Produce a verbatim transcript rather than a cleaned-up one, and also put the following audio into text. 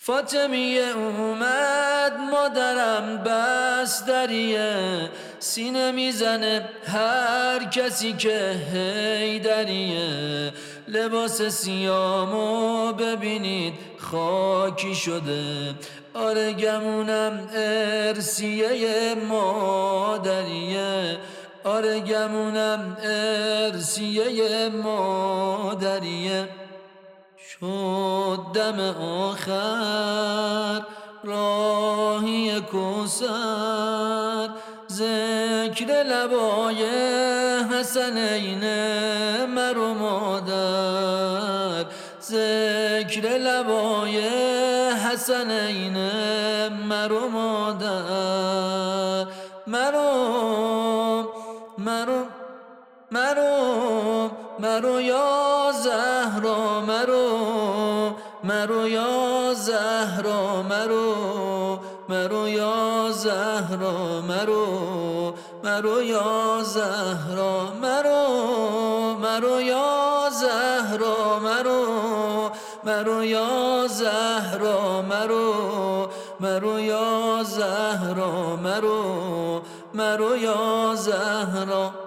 فاطمیه اومد مادرم بستریه، سینه میزنه هر کسی که حیدریه. لباس سیامو ببینید خاکی شده، آره گمونم ارسیه مادریه، آره گمونم ارسیه مادریه. شد دم آخر راهی کوثر، ذکر لبای حسنین مرو مادر، ذکر لبای حسنین مرو مادر. مرو مرو مرو مرو یا زهرا، مرو مرو یا زهرا، مرو مرو یا زهرا، مرو مرو یا زهرا، مرو مرو یا زهرا، مرو مرو یا زهرا، مرو مرو یا زهرا، مرو مرو یا زهرا.